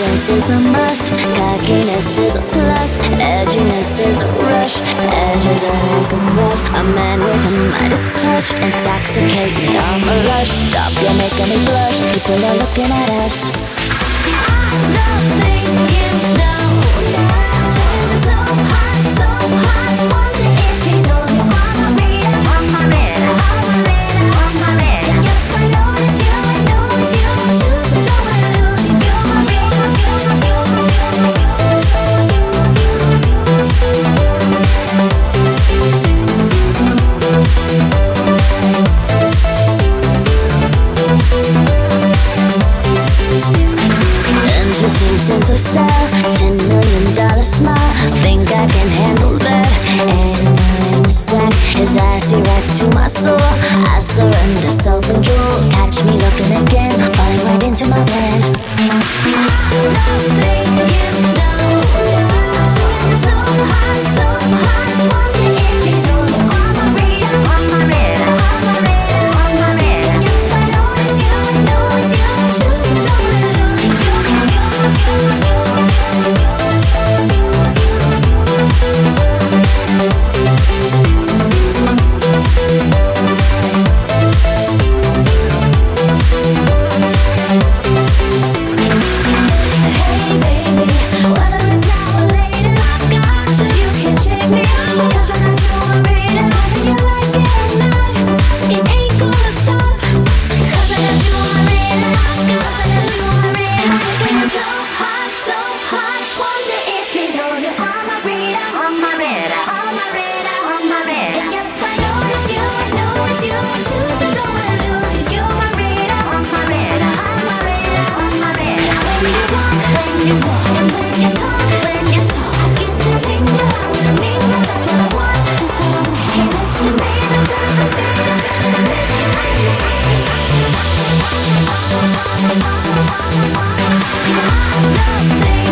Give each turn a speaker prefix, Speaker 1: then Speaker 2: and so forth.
Speaker 1: Confidence is a must, cockiness is a plus, edginess is a rush, edge is a lack of breath. A man with a Midas touch, intoxicate me, I'm a lush. Stop, you're making me blush, people are looking at us. I don't think you know that it's so hot, wonder if you know you wanna be on my bed, on my bed, on my bed. If I notice you, I know it's you, choose to don't wanna lose you, you're my baby. Interesting sense of style, $10 million smile. Think I can handle that. Animal in the sack, his icy right to my soul. I surrender self-control. Catch me looking again, falling right into my plan. I don't think you know it's so hot, wonder if you know you're on my radar, on my radar, on my radar, on my radar. If I know it's you, I know it's you, choose to don't wanna lose you. Hey baby, whether it's now or later, I've got you, you can shake me out, 'cause I got you on radar. Whether you like it or not, it ain't gonna stop, 'cause I got you on radar. I got you on radar. It's so hot, wonder if you know you're on my radar, on my radar, on my radar, on my radar. And if I know it's you, I know it's you, choose to don't wanna lose you. You're my radar, on my radar, on my radar, on my radar. When you walk, and when you talk, I get the tingle, I wanna mingle, that's what I want. That's what I want. Hey, listen, baby, turn the thing up, should I make it right? I love things.